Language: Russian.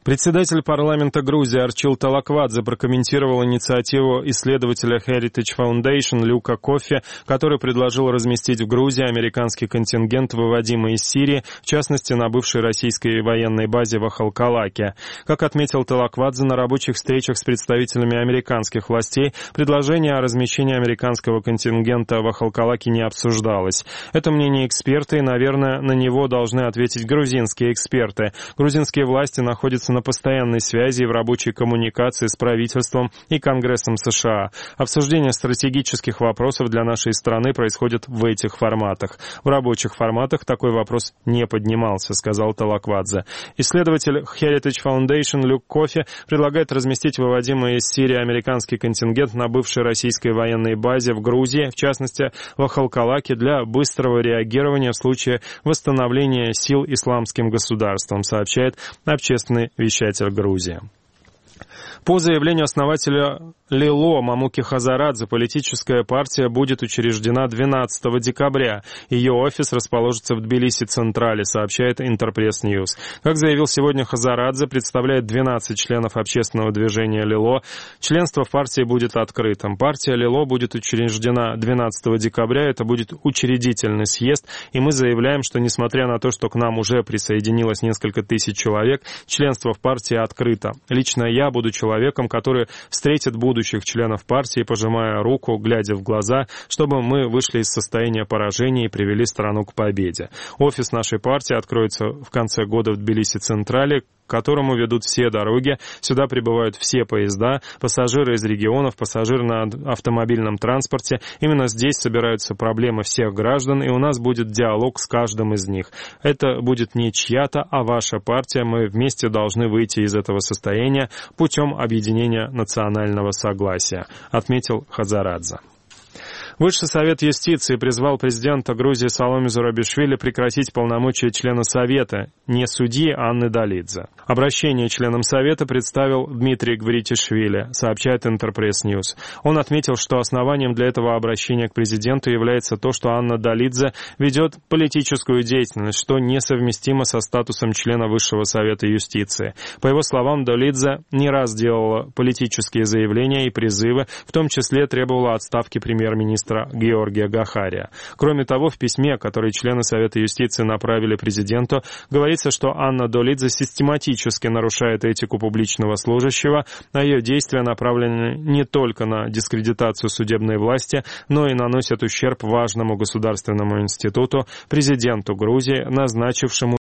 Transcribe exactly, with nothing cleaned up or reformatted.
Председатель парламента Грузии Арчил Талаквадзе прокомментировал инициативу исследователя Heritage Foundation Люка Коффи, который предложил разместить в Грузии американский контингент, выводимый из Сирии, в частности на бывшей российской военной базе в Ахалкалаке. Как отметил Талаквадзе, на рабочих встречах с представителями американских властей предложение о размещении американского контингента в Ахалкалаке не обсуждалось. Это мнение эксперта, и, наверное, на него должны ответить грузинские эксперты. Грузинские власти находятся на постоянной связи и в рабочей коммуникации с правительством и Конгрессом США. Обсуждение стратегических вопросов для нашей страны происходит в этих форматах. В рабочих форматах такой вопрос не поднимался, сказал Талаквадзе. Исследователь Heritage Foundation Люк Коффи предлагает разместить выводимый из Сирии американский контингент на бывшей российской военной базе в Грузии, в частности в Ахалкалаке, для быстрого реагирования в случае восстановления сил исламским государством, сообщает общественный вещатель Грузии. По заявлению основателя Лило Мамуки Хазарадзе, политическая партия будет учреждена двенадцатого декабря. Ее офис расположится в Тбилиси-Централе, сообщает Интерпресс Ньюс. Как заявил сегодня Хазарадзе, представляет двенадцать членов общественного движения Лило. Членство в партии будет открытым. Партия Лило будет учреждена двенадцатого декабря. Это будет учредительный съезд. И мы заявляем, что несмотря на то, что к нам уже присоединилось несколько тысяч человек, членство в партии открыто. Лично я буду человеком, который встретит будущих членов партии, пожимая руку, глядя в глаза, чтобы мы вышли из состояния поражения и привели страну к победе. Офис нашей партии откроется в конце года в Тбилиси-Централе, к которому ведут все дороги. Сюда прибывают все поезда, пассажиры из регионов, пассажиры на автомобильном транспорте. Именно здесь собираются проблемы всех граждан, и у нас будет диалог с каждым из них. Это будет не чья-то, а ваша партия. Мы вместе должны выйти из этого состояния путем объединения национального согласия, отметил Хазарадзе. Высший совет юстиции призвал президента Грузии Саломе Зурабишвили прекратить полномочия члена Совета, не судьи Анны Долидзе. Обращение членам Совета представил Дмитрий Гвритишвили, сообщает Интерпресс Ньюс. Он отметил, что основанием для этого обращения к президенту является то, что Анна Долидзе ведет политическую деятельность, что несовместимо со статусом члена Высшего совета юстиции. По его словам, Долидзе не раз делала политические заявления и призывы, в том числе требовала отставки премьер-министра Георгия Гахария. Кроме того, в письме, которое члены Совета юстиции направили президенту, говорится, что Анна Долидзе систематически нарушает этику публичного служащего, а ее действия направлены не только на дискредитацию судебной власти, но и наносят ущерб важному государственному институту, президенту Грузии, назначившему